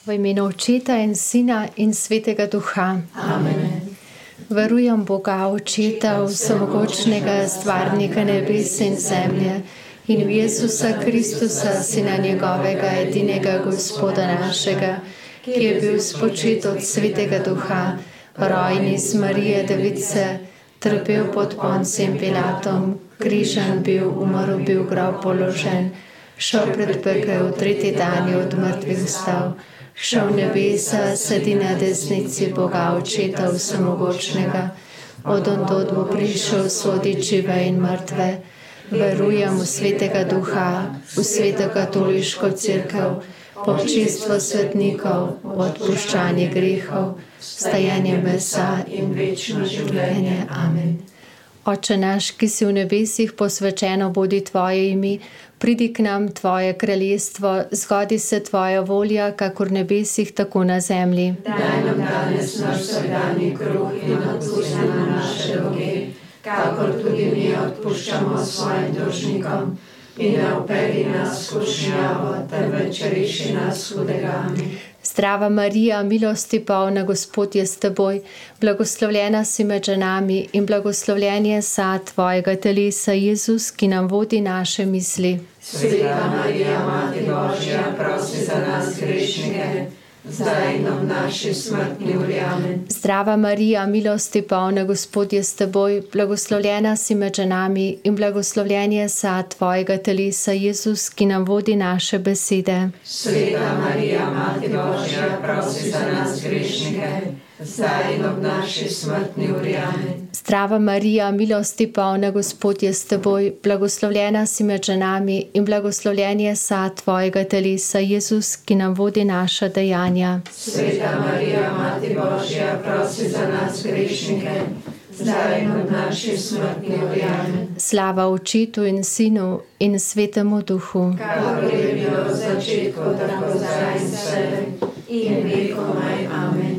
V imenu Očeta in Sina in Svetega Duha. Amen. Verujem Boga, Očeta, vsemogočnega, stvarnika nebes in zemlje, in v Jezusa Kristusa, Sina njegovega, edinega Gospoda našega, ki je bil spočit od Svetega Duha, rojen iz Marije Device, trpel pod Poncijem Pilatom, križan bil, umrl bil, grob položen, šel pred pekel, tretji dan je od mrtvih vstal, šel v nebesa, sedi na desnici Boga Očeta vsemogočnega, od ondod bo prišel sodit žive in mrtve. Verujem v Svetega Duha, v Sveto katoliško cerkev, v občinstvo svetnikov, v odpuščanje grehov, vstajanje mesa in večno življenje. Amen. Oče naš, ki si v nebesih, posvečeno bodi tvoje ime, pridi k nam tvoje kraljestvo, zgodi se tvoja volja, kakor v nebesih, tako na zemlji. Daj nam danes naš vsakdanji kruh in odpusti nam naše dolge, kakor tudi mi odpuščamo svojim dolžnikom. In ne vpelji nas v skušnjavo, temveč reši nas hudega. Zdrava Marija, milosti polna, Gospod je s teboj, blagoslovljena si med ženami in blagoslovljen je sad tvojega telesa, Jezus, ki nam vodi naše misli. Sveta Marija, Mati Božja, prosi za nas grešnike, zdaj in v naši smrtni uri. Amen. Zdrava Marija, milosti polna, Gospod je s teboj, blagoslovljena si med ženami in blagoslovljen je sad tvojega telesa, Jezus, ki nam vodi naše besede. Sveta Marija, Mati Božja, prosi za nas grešnike, zdaj in v naši smrtni uri. Amen. Zdrava Marija, milosti polna, Gospod je s teboj, blagoslovljena si med ženami in blagoslovljen je sad tvojega telesa, Jezus, ki nam vodi naša dejanja. Sveta Marija, Mati Božja, prosi za nas grešnike, zdaj in v naši smrtni uri. Amen. Slava Očetu in Sinu in Svetemu Duhu. Kakor je bilo v začetku, tako zdaj in vselej in vekomaj. Amen.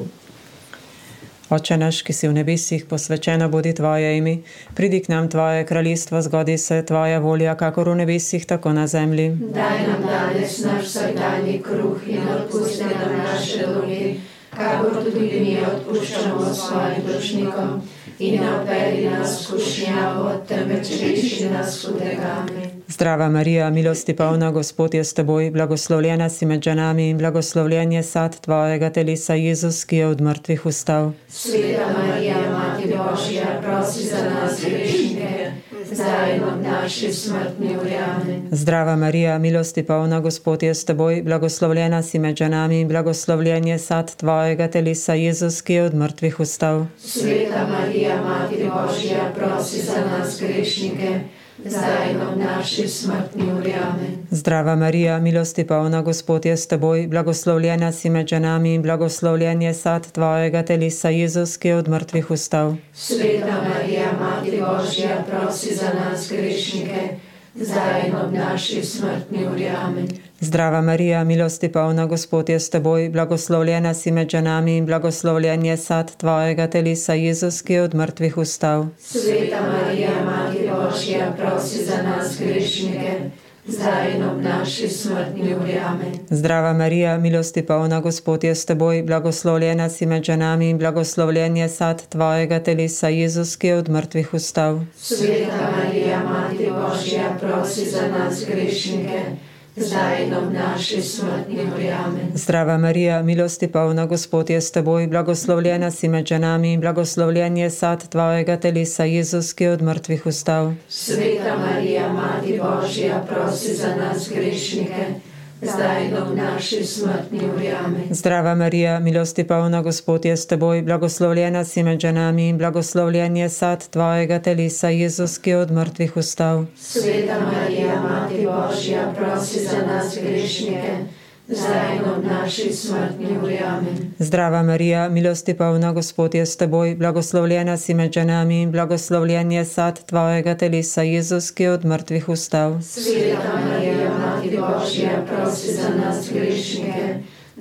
Oče naš, ki si v nebesih, posvečeno bodi tvoje ime, pridi k nam tvoje kraljestvo, zgodi se tvoja volja, kakor v nebesih, tako na zemlji. Daj nam danes naš vsakdanji kruh in odpusti nam naše dolge, kakor tudi mi odpuščamo svojim dolžnikom. In ne vpelji nas v skušnjavo, temveč reši nas hudega. Amen. Zdrava Marija, milosti polna, Gospod je s teboj, blagoslovljena si med ženami in blagoslovljen je sad tvojega telesa, Jezus, ki je od mrtvih vstal. Sveta Marija, Mati Božja, prosi za nas grešnike, zdaj in v naši smrtni uri. Amen. Zdrava Marija, milosti polna, Gospod je s teboj, blagoslovljena si med ženami in blagoslovljen je sad tvojega telesa, Jezus, ki je od mrtvih vstal. Sveta Marija, Mati Božja, prosi za nas grešnike, zdaj in v naši smrtni uri. Amen. Zdrava Marija, milosti polna, Gospod je s teboj, blagoslovljena si med ženami in blagoslovljen je sad tvojega telesa, Jezus, ki je od mrtvih vstal. Sveta Marija, Mati Božja, prosi za nas grešnike, zdaj in v naši smrtni uri. Amen. Zdrava Marija, milosti polna, Gospod je s teboj, blagoslovljena si med ženami in blagoslovljen je sad tvojega telesa, Jezus, ki je od mrtvih vstal. Sveta Marija, Mati Božja, prosi za nas grešnike, zdaj in v naši smrtni uri. Amen. Zdrava Marija, milosti polna, Gospod je s teboj, blagoslovljena si med ženami in blagoslovljen je sad tvojega telesa, Jezus, ki je od mrtvih vstal. Sveta Marija, Mati Božja, prosi za nas grešnike, zdaj in v naši smrtni uri. Amen. Zdrava Marija, milosti polna, Gospod je s teboj, blagoslovljena si med ženami in blagoslovljen je sad tvojega telesa, Jezus, ki je od mrtvih vstal. Sveta Marija, Mati Božja, prosi za nas grešnike, zdaj in v naši smrtni uri. Amen. Zdrava Marija, milosti polna, Gospod je s teboj, blagoslovljena si med ženami in blagoslovljen je sad tvojega telesa, Jezus, ki je od mrtvih vstal. Sveta Marija, Mati Božja, prosi za nas grešnike, zdaj in v naši smrtni uri. Amen. Zdrava Marija, milosti polna, Gospod je s teboj, blagoslovljena si med ženami in blagoslovljen je sad tvojega telesa, Jezus, ki je od mrtvih vstal. Sveta Marija, Mati Božja, prosi za nas grešnike,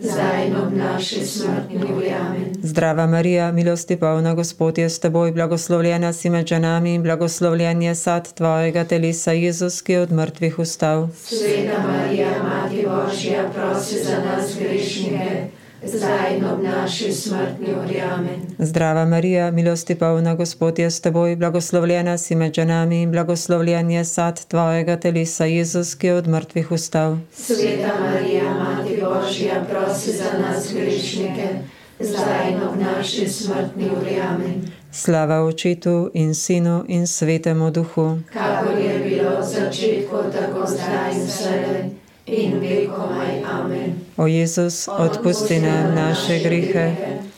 zdaj in ob naši smrtni uri. Amen. Zdrava Marija, milosti polna, Gospod je s teboj, blagoslovljena si med ženami in blagoslovljen je sad tvojega telesa, Jezus, ki je od mrtvih vstal. Sveta Marija, Mati Božja, prosi za nas grešnike, zdaj in ob naši smrtni uri. Amen. Zdrava Marija, milosti polna, Gospod je s teboj, blagoslovljena si med ženami in blagoslovljen je sad tvojega telesa, Jezus, ki je od mrtvih vstal. Sveta Marija, Mati Božja, prosi za nas grešnike, zdaj in ob naši smrtni uri. Amen. Slava Očetu in Sinu in Svetemu Duhu. Kakor je bilo v začetku, tako zdaj in vselej in vekomaj. Amen. O Jezus, odpusti nam naše grehe,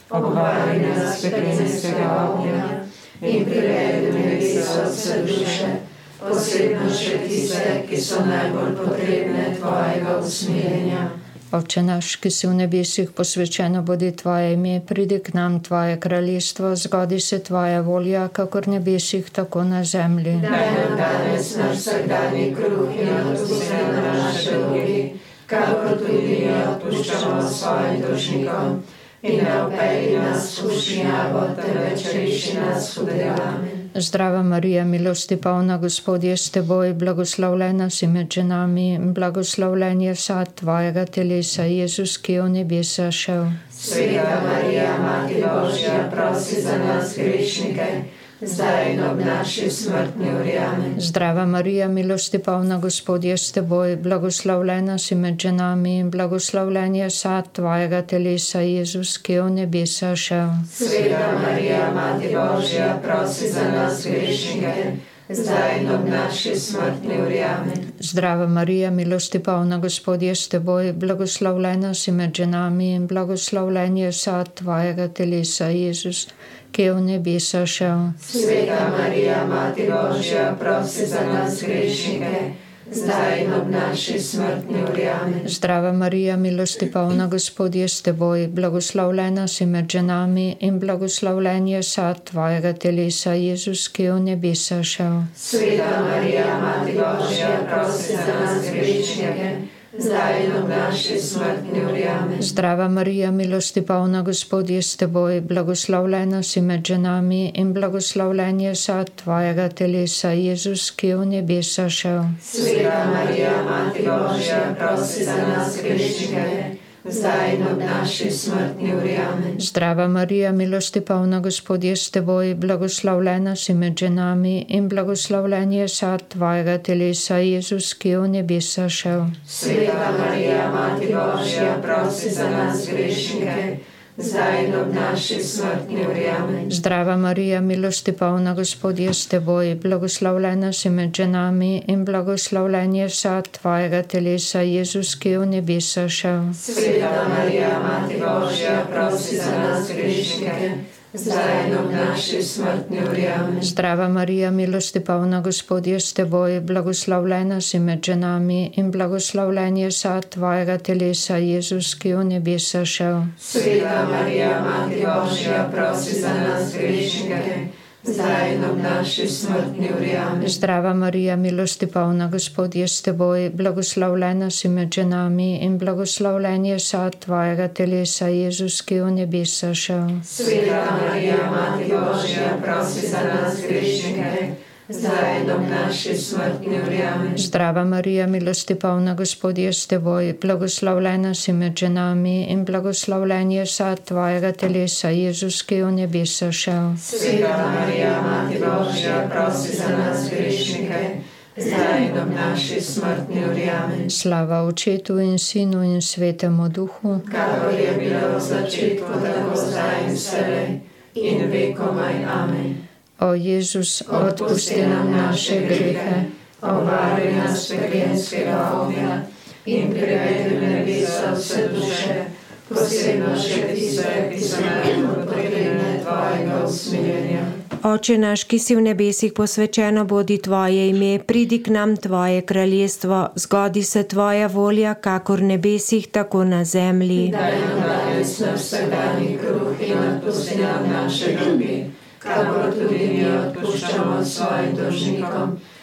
obvari nas peklenskega ognja in privedi v nebesa vse duše, posebno še tiste, ki so najbolj potrebne tvojega usmiljenja. Oče naš, ki si v nebesih, posvečeno bodi tvoje ime, pridi k nam tvoje kraljestvo, zgodi se tvoja volja, kakor v nebesih, tako na zemlji. Daj nam danes naš vsakdanji kruh in odpusti nam naše dolgi, kakor tudi mi odpuščamo svojim dolžnikom. In ne vpelji nas v skušnjavo, temveč reši nas hudega. Amen. Zdrava Marija, milosti polna, Gospod je s teboj, blagoslovljena si med ženami in blagoslovljen je sad tvojega telesa, Jezus, ki je v nebesa šel. Sveta Marija, Mati Božja, prosi za nas grešnike, zdaj in ob naši smrtni uri. Amen. Zdrava Marija, milosti polna, Gospod je s teboj, blagoslovljena si med ženami in blagoslovljen je sad tvojega telesa, Jezus, ki je v nebesa šel. Sveta Marija, Mati Božja, prosi za nas grešnike, zdaj in ob naši smrtni uri. Amen. Zdrava Marija, milosti polna, Gospod je s teboj, blagoslovljena si med ženami in blagoslovljen je sad tvojega telesa, Jezus, ki je v nebesa šel. Sveta Marija, Mati Božja, prosi za nas grešnike, zdaj in ob naši smrtni uri. Amen. Zdrava Marija, milosti polna, Gospod je s teboj, blagoslovljena si med ženami in blagoslovljen je sad tvojega telesa, Jezus, ki je v nebesa šel. Sveta Marija, Mati Božja, prosi za nas grešnike, zdaj in ob naši smrtni uri. Amen. Zdrava Marija, milosti polna, Gospod je s teboj, blagoslovljena si med ženami in blagoslovljen je sad tvojega telesa, Jezus, ki je v nebesa šel. Sveta Marija, Mati Božja, prosi za nas grešnike, zdaj in ob naši smrtni uri. Amen. Zdrava Marija, milosti polna, Gospod je s teboj, blagoslovljena si med ženami in blagoslovljen je sad tvojega telesa, Jezus, ki je v nebesa šel. Sveta Marija, Mati Božja, prosi za nas grešnike, zdaj in ob naši smrtni uri. Amen. Zdrava Marija, milosti polna, Gospod je s teboj, blagoslovljena si med ženami in blagoslovljen je sad tvojega telesa, Jezus, ki je v nebesa šel. Sveta Marija, Mati Božja, prosi za nas grešnike, zdaj in ob naši smrtni uri. Amen. Zdrava Marija, milosti polna, Gospod je s teboj, blagoslovljena si med ženami in blagoslovljen je sad tvojega telesa, Jezus, ki je v nebesa šel. Sveta Marija, Mati Božja, prosi za nas grešnike, zdaj in ob naši smrtni uri. Amen. Zdrava Marija, milosti polna, Gospod je s teboj, blagoslovljena si med ženami in blagoslovljen je sad tvojega telesa, Jezus, ki je v nebesa šel. Sveta Marija, Mati Božja, prosi za nas grešnike, zdaj in ob naši smrtni uri. Amen. Zdrava Marija, milosti polna, Gospod je s teboj, blagoslovljena si med ženami in blagoslovljen je sad tvojega telesa, Jezus, ki je v nebesa šel. Sveta Marija, Mati Božja, prosi za nas grešnike, zdaj in ob naši smrtni uri. Amen. Slava Očetu in Sinu in Svetemu Duhu. Kakor je bilo v začetku, tako zdaj in vselej in vekomaj. Amen. O Jezus, odpusti nam naše grehe, obvari nas peklenskega ognja in privedi v nebesa vse duše, posebno še tiste, ki so najbolj potrebne tvojega usmiljenja. Oče naš, ki si v nebesih, posvečeno bodi tvoje ime, pridi k nam tvoje kraljestvo, zgodi se tvoja volja, kakor v nebesih, tako na zemlji. Daj nam danes naš vsakdanji kruh in odpusti nam naše dolgi, kakor tudi mi odpuščamo svojim dolžnikom.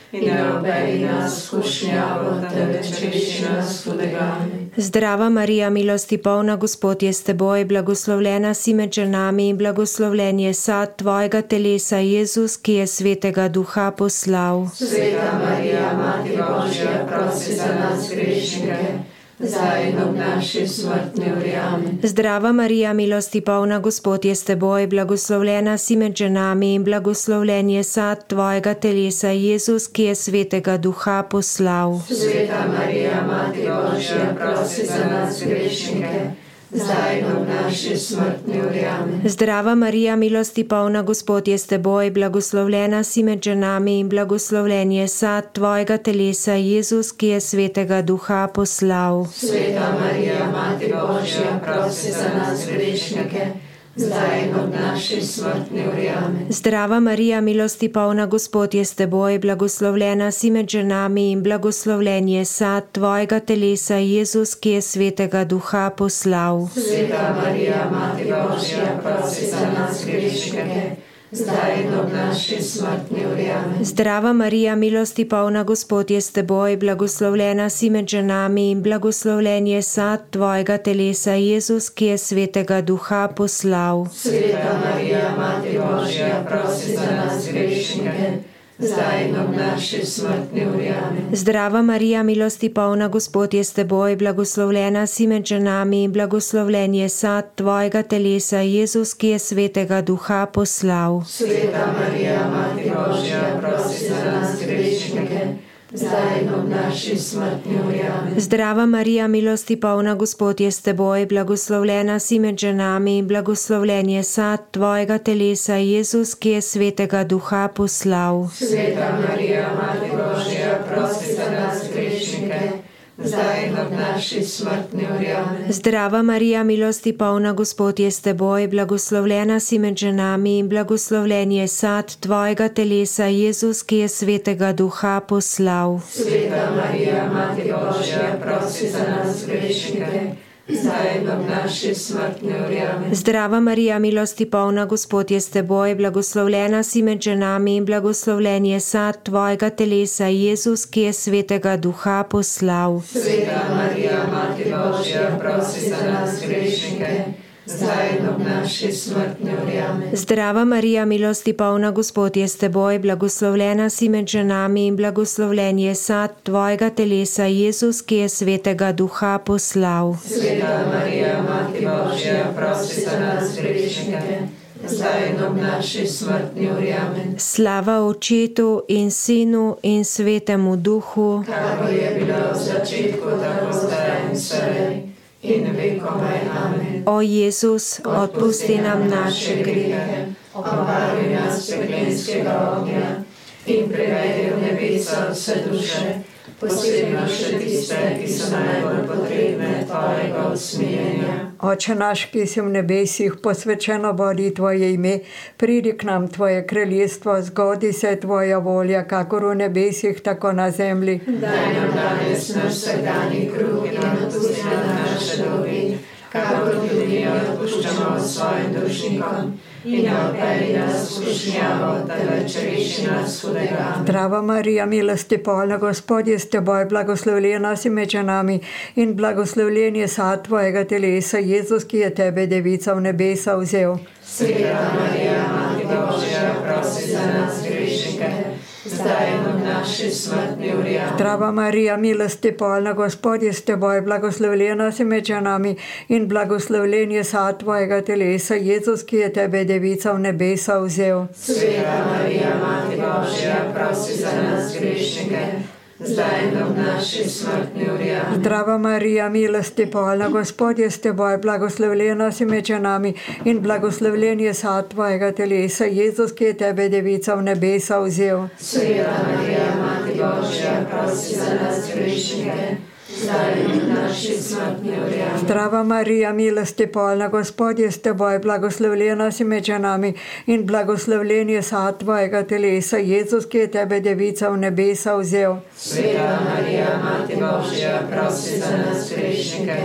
in ne obeli nas skušnjavo, temveč reši nas hudega. Zdrava Marija, milosti polna, Gospod je s teboj, blagoslovljena si med ženami in blagoslovljen je sad tvojega telesa, Jezus, ki je svetega duha poslal. Sveta Marija, Mati Božja, prosi za nas grešnike, zdaj in ob naši smrtni uri. Amen. Zdrava Marija, milosti polna, Gospod je s teboj, blagoslovljena si med ženami in blagoslovljen je sad tvojega telesa, Jezus, ki je svetega duha poslal. Sveta Marija, Mati Božja, prosi za nas grešnike, zdaj in ob naši smrtni uri. Amen. Zdrava Marija, milosti polna, Gospod je s teboj, blagoslovljena si med ženami in blagoslovljen je sad tvojega telesa, Jezus, ki je svetega duha poslal. Sveta Marija, Mati Božja, prosi za nas grešnike, zdaj in ob naši smrtni uri. Amen. Zdrava Marija, milosti polna, Gospod je s teboj, blagoslovljena si med ženami in blagoslovljen je sad tvojega telesa, Jezus, ki je svetega duha poslal. Sveta Marija, Mati Božja, prosi za nas grešnike, zdaj in ob naši smrtni uri. Amen. Zdrava Marija, milosti polna, Gospod je s teboj, blagoslovljena si med ženami in blagoslovljen je sad tvojega telesa, Jezus, ki je svetega duha poslal. Sveta Marija, Mati Božja, prosi za nas grešnike, zdaj in ob naši smrtni uri. Amen. Zdrava Marija, milosti polna, Gospod je s teboj, blagoslovljena si med ženami in blagoslovljen je sad tvojega telesa, Jezus, ki je svetega duha poslal. Sveta Marija, Mati Božja, prosi za nas grešnike, zdaj in ob naši smrtni uri. Amen. Zdrava Marija, milosti polna, Gospod je s teboj, blagoslovljena si med ženami in blagoslovljen je sad tvojega telesa, Jezus, ki je svetega duha poslal. Sveta Marija, Mati Božja, prosi za nas grešnike, zdaj in ob naši smrtni uri. Amen. Zdrava Marija, milosti polna, Gospod je s teboj, blagoslovljena si med ženami in blagoslovljen je sad tvojega telesa, Jezus, ki je svetega duha poslal. Sveta Marija, Mati Božja, prosi za nas grešnike, zdaj in ob naši smrtni uri. Amen. Zdrava Marija, milosti polna, Gospod je s teboj, blagoslovljena si med ženami in blagoslovljen je sad tvojega telesa, Jezus, ki je svetega duha poslal. Sveta Marija, Mati Božja, prosi za nas grešnike, zdaj in ob naši smrtni uri. Amen. Zdrava Marija, milosti polna, Gospod je s teboj, blagoslovljena si med ženami in blagoslovljen je sad tvojega telesa, Jezus, ki je svetega duha poslal. Sveta Marija, Mati Božja, prosi za nas grešnike, zdaj in ob naši smrtni uri. Amen. Slava Očetu in Sinu in Svetemu Duhu, Kakor je bilo v začetku, tako zdaj in vselej, in vekomaj. Amen. o Jezus, odpusti nam naše grehe, Obvari nas peklenskega ognja in privedi v nebesa vse duše, posebno še tiste, ki so najbolj potrebne tvojega usmiljenja. Oče naš, ki si v nebesih, posvečeno bodi tvoje ime, pridi k nam tvoje kraljestvo, zgodi se tvoja volja, kakor v nebesih, tako na zemlji. Daj nam danes naš vsakdanji kruh in odpusti nam naše dolgove, kakor tudi mi odpuščamo svojim dolžnikom. In ne odpelji nas v skušnjavo, temveč reši nas hudega. Zdrava Marija, milosti polna, Gospod je s teboj, blagoslovljena si med ženami in blagoslovljen je sad tvojega telesa, Jezus, ki je tebe, devica, v nebesa vzel. Sveta Marija, Mati Božja, prosi za nas grešnike, zdaj in ob naši smrtni uri. Amen. Zdrava Marija, milosti polna, Gospod je s teboj, blagoslovljena si med ženami in blagoslovljen je sad tvojega telesa, Jezus, ki je tebe, devica, v nebesa vzel. Sveta Marija, Mati Božja, prosi za nas grešnike, zdaj in ob naši smrtni uri. Amen. Zdrava Marija, milosti polna, Gospod je s teboj, blagoslovljena si med ženami in blagoslovljen je sad tvojega telesa, Jezus, ki je tebe, devica, v nebesa vzel. Sveta Marija, Mati Božja, prosi za nas grešnike, zdaj in ob naši smrtni uri. Amen. Zdrava Marija, milosti polna, Gospod je s teboj, blagoslovljena si med ženami in blagoslovljen je sad tvojega telesa, Jezus, ki je tebe, devica, v nebesa vzel. Sveta Marija, Mati Božja, prosi za nas grešnike,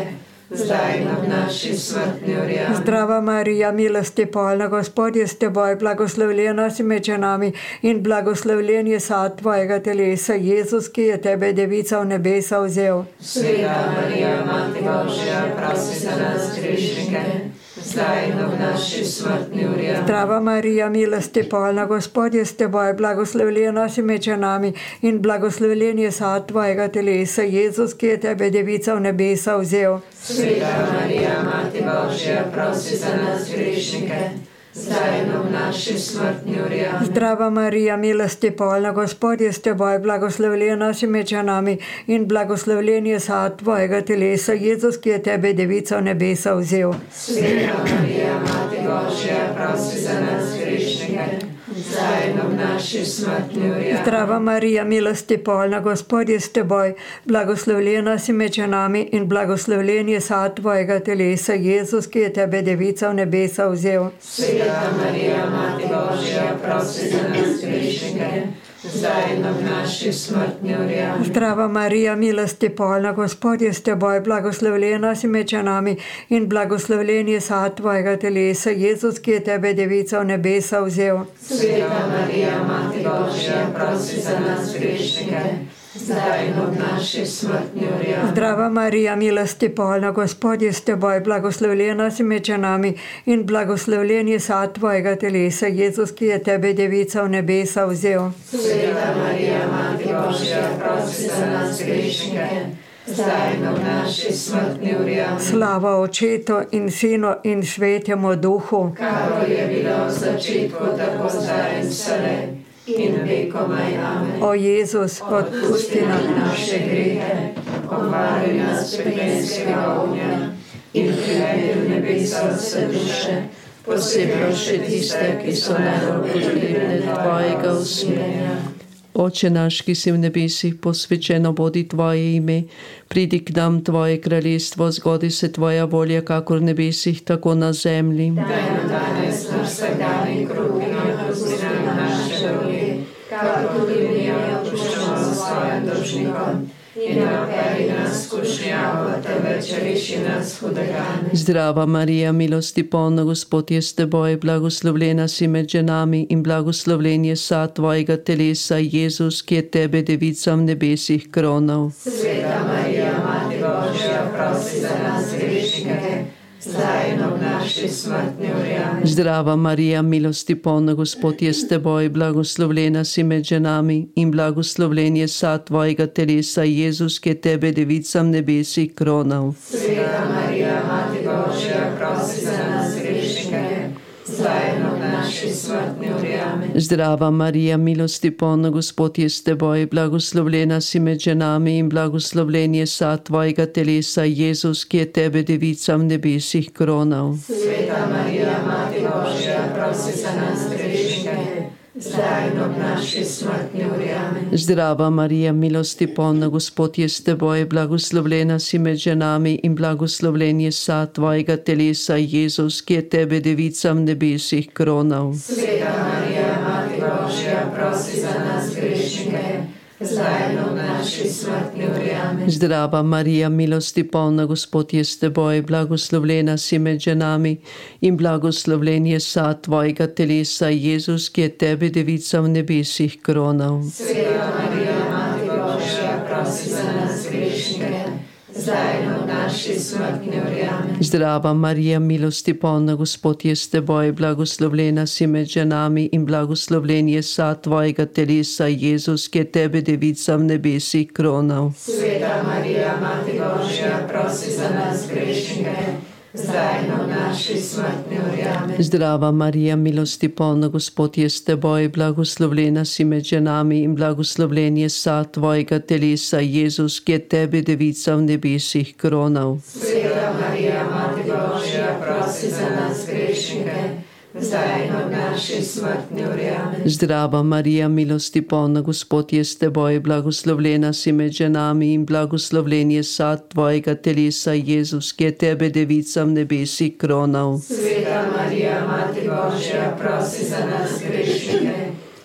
zdaj in ob naši smrtni uri. Zdrava Marija, milosti polna, Gospod je s teboj, blagoslovljena si med ženami in blagoslovljen je sad tvojega telesa, Jezus, ki je tebe devica v nebesa vzel. Sveta Marija, Mati Božja, prosi za nas grešnike, zdaj in ob naši smrtni uri. Zdrava Marija, milosti polna, Gospod je s teboj, blagoslovljena si med ženami in blagoslovljen je sad tvojega telesa, Jezus, ki je tebe devica v nebesa vzel. Sveta Marija, Mati Božja, prosi za nas grešnike, zdaj in ob naši smrtni uri. Zdrava Marija, milosti polna, Gospod je s teboj, blagoslovljena si med ženami in blagoslovljen je sad tvojega telesa, Jezus, ki je tebe devica v nebesa vzel. Sveta Marija, Mati Božja, prosi za nas grešnike, zdaj in ob naši smrtni uri. Zdrava Marija, milosti polna, Gospod je s teboj, blagoslovljena si med ženami in blagoslovljen je sad tvojega telesa, Jezus, ki je tebe devica v nebesa vzel. Sveta Marija, Mati Božja, prosi za nas grešnike, zdaj in ob naši smrtni uri. Zdrava Marija, milosti polna, Gospod je s teboj, blagoslovljena si med ženami in blagoslovljen je sad tvojega telesa, Jezus, ki je tebe devica v nebesa vzel. Sveta Marija, Mati Božja, prosi za nas grešnike, zdaj in ob naši smrtni uri. Zdrava Marija, milosti polna, Gospod je s teboj, blagoslovljena si med ženami in blagoslovljen je sad tvojega telesa, Jezus, ki je tebe devica v nebesa vzel. Sveta Marija, Mati Božja, prosi za nas grešnike, zdaj in ob naši smrtni uri. Slava Očetu in Sinu in Svetemu Duhu, kakor je bilo v začetku, tako zdaj in vselej in vekomaj. Amen. O Jezus, Odpusti nam naše grehe, obvaruj nas pekelskega ognja in privedi v nebesa vse duše, posebej še tiste, ki so najbolj potrebne tvojega usmiljenja. Oče naš, ki si v nebesih, posvečeno bodi tvoje ime, pridi k nam tvoje kraljestvo, zgodi se tvoja volja, kakor v nebesih, tako na zemlji. Daj nam danes naš vsakdanji kruh in odpusti nam naše dolge, kakor tudi mi odpuščamo svojim dolžnikom. In ne vpelji nas v skušnjavo, temveč reši nas hudega. Zdrava Marija, milosti polna, Gospod je s teboj, blagoslovljena si med ženami in blagoslovljen je sad tvojega telesa, Jezus, ki je tebe devica v nebesih kronal. Sveta Marija, Mati Božja, prosi za nas grešnike, zdaj in ob naši smrtni uri. Zdrava Marija, milosti polna, Gospod je s teboj, blagoslovljena si med ženami in blagoslovljen je sad tvojega telesa, Jezus, ki je tebe devica v nebesih kronal. Sveta Marija, Mati Božja, prosi za nas grešnike, zdaj in ob naši smrtni uri. Zdrava Marija, milosti polna, Gospod je s teboj, blagoslovljena si med ženami in blagoslovljen je sad tvojega telesa, Jezus, ki je tebe devica v nebesih kronal. Sveta Marija, Mati Božja, prosi za nas grešnike, zdaj in ob naši smrtni uri. Zdrava Marija, milosti polna, Gospod je s teboj, blagoslovljena si med ženami in blagoslovljen je sad tvojega telesa, Jezus, ki je tebe devica v nebesih kronal. Sveta Marija, Mati Božja, prosi za nas grešnike, zdaj in ob naši smrtni uri. Zdrava Marija, milosti polna, Gospod je s teboj, blagoslovljena si med ženami in blagoslovljen je sad tvojega telesa, Jezus, ki je tebe devica v nebesih kronal. Sveta Marija, Mati Božja, prosi za nas grešnike, zdaj in ob naši smrtni uri. Zdrava Marija, milosti polna, Gospod je s teboj, blagoslovljena si med ženami in blagoslovljen je sad tvojega telesa, Jezus, ki je tebe devica v nebesih kronal. Sveta Marija, Mati Božja, prosi za nas grešnike, zdaj in ob naši smrtni uri. Zdrava Marija, milosti polna, Gospod je s teboj, blagoslovljena si med ženami in blagoslovljen je sad tvojega telesa, Jezus, ki je tebe devica v nebesih kronal. Sveta Marija, Mati Božja, prosi za nas grešnike, zdaj in ob naši smrtni uri. Zdrava Marija, milosti polna, Gospod je s teboj, blagoslovljena si med ženami in blagoslovljen je sad tvojega telesa, Jezus, ki je tebe devica v nebesih kronal. Sveta Marija, Mati Božja, prosi za nas grešnike,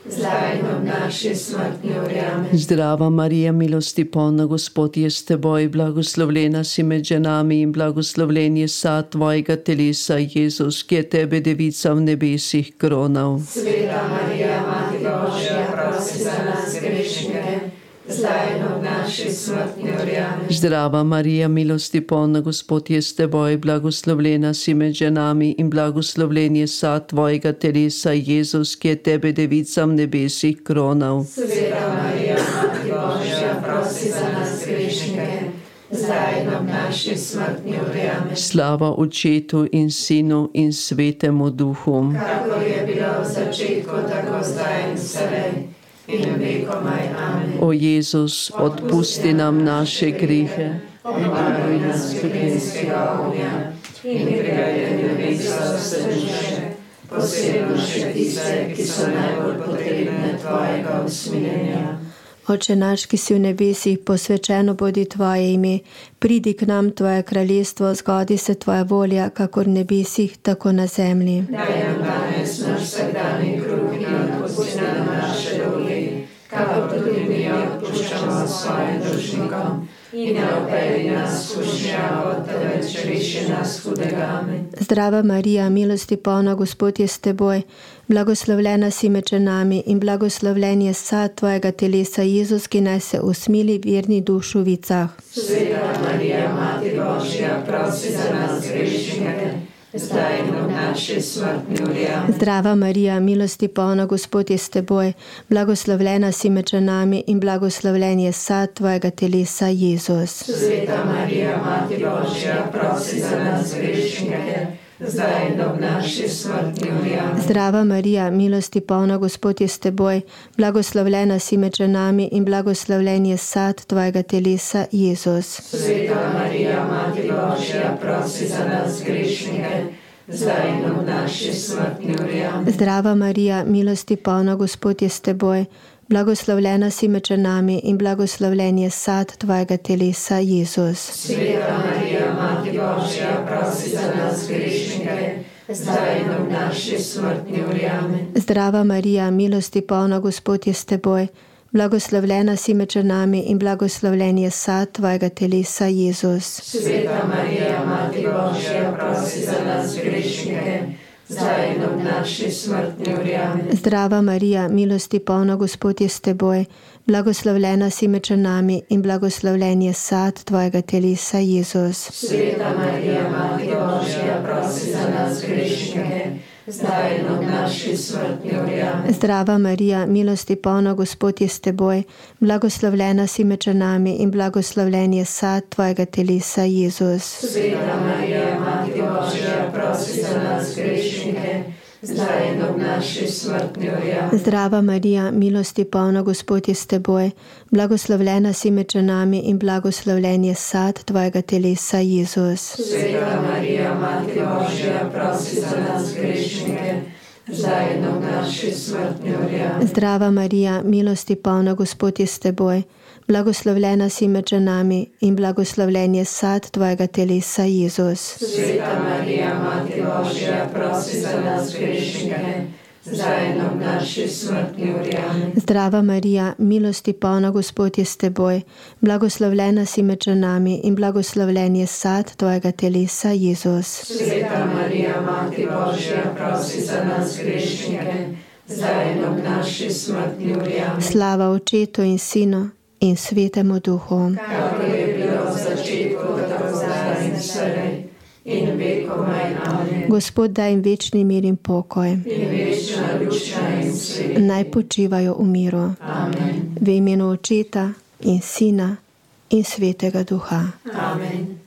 zdaj in ob naši smrtni uri. Amen. Zdrava Marija, milosti polna, Gospod je s teboj, blagoslovljena si med ženami in blagoslovljen je sad tvojega telesa, Jezus, ki je tebe devica v nebesih kronal. Sveta Marija, Mati Božja, prosi za nas grešnike, zdaj in ob naši smrtni uri. Amen. Zdrava Marija, milosti polna, Gospod je s teboj, blagoslovljena si med ženami in blagoslovljen je sad tvojega telesa, Jezus, ki je tebe devica v nebesih kronal. Sveta Marija, Mati Božja, prosi za nas grešnike, zdaj in ob naši smrtni uri. Amen. Slava Očetu in Sinu in Svetemu Duhu. Kakor je bilo v začetku, tako zdaj in vselej in vekomaj. Amen. O Jezus, odpusti nam naše grehe, obvaruj nas peklenskega ognja in privedi v nebeso vse duše, posebno še tiste, ki so najbolj potrebne tvojega usmiljenja. Oče naš, ki si v nebesih, posvečeno bodi tvoje ime, pridi k nam tvoje kraljestvo, zgodi se tvoja volja, kakor v nebesih, tako na zemlji. Daj nam danes naš vsakdanji kruh in odpusti nam naše dolgi, kakor tudi mi odpuščamo svojim dolžnikom. In ne vpelji nas v skušnjavo, temveč reši nas hudega. Amen. Zdrava Marija, milosti polna, Gospod je s teboj, blagoslovljena si med ženami in blagoslovljen je sad tvojega telesa, Jezus, ki naj se usmili verni dušu v vicah. Sveta Marija, Mati Božja, prosi za nas grešnike, zdaj in ob naši smrtni uri. Amen. Zdrava Marija, milosti polna, Gospod je s teboj, blagoslovljena si med ženami in blagoslovljen je sad tvojega telesa, Jezus. Sveta Marija, Mati Božja, prosi za nas grešnike, zdaj in ob naši smrtni uri. Amen. Zdrava Marija, milosti polna, Gospod je s teboj, blagoslovljena si med ženami in blagoslovljen je sad tvojega telesa, Jezus. Sveta Marija, Mati Božja, prosi za nas grešnike, zdaj in ob naši smrtni uri. Amen. Zdrava Marija, milosti polna, Gospod je s teboj, blagoslovljena si med ženami in blagoslovljen je sad tvojega telesa, Jezus. Sveta Marija, Mati Božja, prosi za nas grešnike, zdaj in ob naši smrtni uri. Amen. Zdrava Marija, milosti polna, Gospod je s teboj, blagoslovljena si med ženami in blagoslovljen je sad tvojega telesa, Jezus. Sveta Marija, Mati Božja, prosi za nas grešnike, zdaj in ob naši smrtni uri. Amen. Zdrava Marija, milosti polna, Gospod je s teboj, blagoslovljena si med ženami in blagoslovljen je sad tvojega telesa, Jezus. Sveta Marija, Mati Božja, prosi za nas grešnike, zdaj in ob naši smrtni uri. Amen. Zdrava Marija, milosti polna, Gospod je s teboj, blagoslovljena si med ženami in blagoslovljen je sad tvojega telesa, Jezus. Sveta Marija, Mati Božja, prosi za nas grešnike, zdaj in ob naši smrtni uri. Amen. Zdrava Marija, milosti polna, Gospod je s teboj, blagoslovljena si med ženami in blagoslovljen je sad tvojega telesa, Jezus. Sveta Marija, Mati Božja, prosi za nas grešnike, zdaj in ob naši smrtni uri. Amen. Zdrava Marija, milosti polna, Gospod je s teboj, blagoslovljena si med ženami in blagoslovljen je sad tvojega telesa, Jezus. Sveta Marija, Mati Božja, prosi za nas grešnike, zdaj in ob naši smrtni uri. Amen. Zdrava Marija, milosti polna, Gospod je s teboj, blagoslovljena si med ženami in blagoslovljen je sad tvojega telesa, Jezus. Sveta Marija, Mati Božja, prosi za nas grešnike, zdaj in ob naši smrtni uri. Amen. Slava Očetu in Sinu in Svetemu Duhu. Kakor je bilo v začetku, tako zdaj in vselej in vekomaj. Amen. Gospod, daj jim večni mir in pokoj. In večna ljuča in svet. Naj počivajo v miru. Amen. V imenu Očeta in Sina in Svetega Duha. Amen.